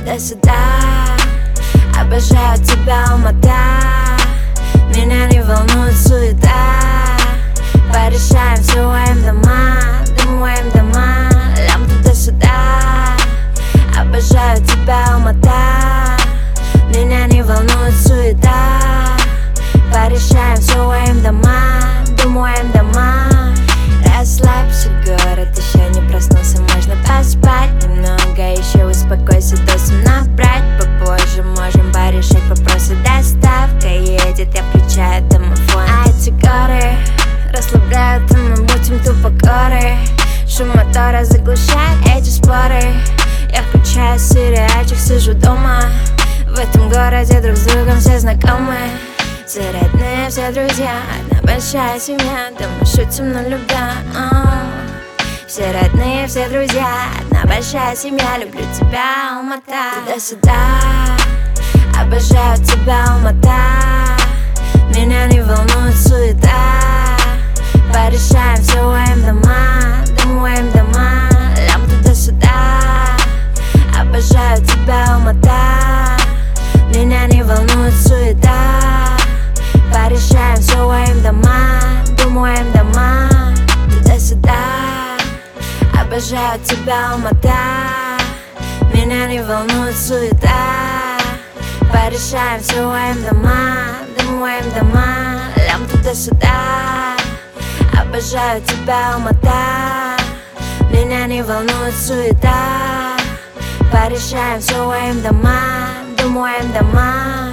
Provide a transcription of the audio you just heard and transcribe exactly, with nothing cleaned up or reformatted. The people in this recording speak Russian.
туда-сюда. Обожаю тебя, Алмата. Меня не волнует суета. Порешаем все, моим дома, домоем дома. Лям туда-сюда. Обожаю тебя, Алмата. Меня не волнует суета. Порешаем все, моим дома, домоем дома. Расслабься, город еще не проснулся, можно поспать немного, еще успокойся, досым набрать попозже. Можем порешать вопросы, доставка едет, я включаю домофон. А эти горы расслабляют, и мы будем тупо горы. Шум мотора заглушает эти споры. Я включаю сериальчик, сижу дома. В этом городе друг с другом все знакомы. Все родные, все друзья, одна большая семья, да мы шутим на любя. Все родные, все друзья, одна большая семья. Люблю тебя, Алмата. Туда-сюда. Обожаю тебя, Алмата. Меня не волнует суета. Порешаем все, моим дома, домоем дома. Лям туда-сюда. Обожаю тебя, Алмата. Меня не волнует суета. Порешаем все, моим дома, домоем дома. Туда-сюда. Обожаю тебя, Алмата. Меня не волнует суета. Порешаем все, моим дома, домоем дома. Лям туда-сюда. Обожаю тебя, Алмата. Меня не волнует суета. Порешаем все, моим дома, домоем дома.